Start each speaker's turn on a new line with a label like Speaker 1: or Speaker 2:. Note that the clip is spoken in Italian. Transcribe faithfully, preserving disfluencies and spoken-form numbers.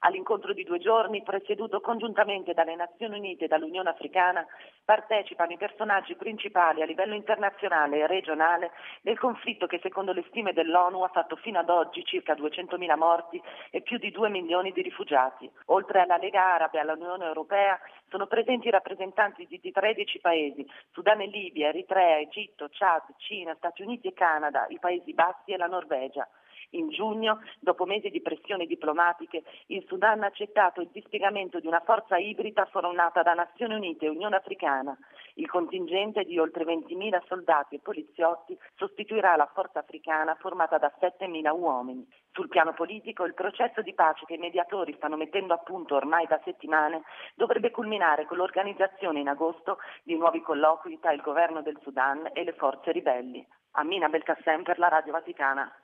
Speaker 1: All'incontro di due giorni, presieduto congiuntamente dalle Nazioni Unite e dall'Unione Africana, partecipano i personaggi principali a livello internazionale e regionale del conflitto che secondo le stime dell'ONU ha fatto fino ad oggi circa duecentomila morti e più di due milioni di rifugiati. Oltre alla Lega Araba e all'Unione Europea sono presenti rappresentanti di tredici paesi, Sudan e Libia, Eritrea, Egitto, Chad, Cina, Stati Uniti e Canada, i Paesi Bassi e la Norvegia. In giugno, dopo mesi di pressioni diplomatiche, il Sudan ha accettato il dispiegamento di una forza ibrida formata da Nazioni Unite e Unione Africana. Il contingente di oltre ventimila soldati e poliziotti sostituirà la forza africana formata da settemila uomini. Sul piano politico, il processo di pace che i mediatori stanno mettendo a punto ormai da settimane dovrebbe culminare con l'organizzazione in agosto di nuovi colloqui tra il governo del Sudan e le forze ribelli. Amina Belkacem per la Radio Vaticana.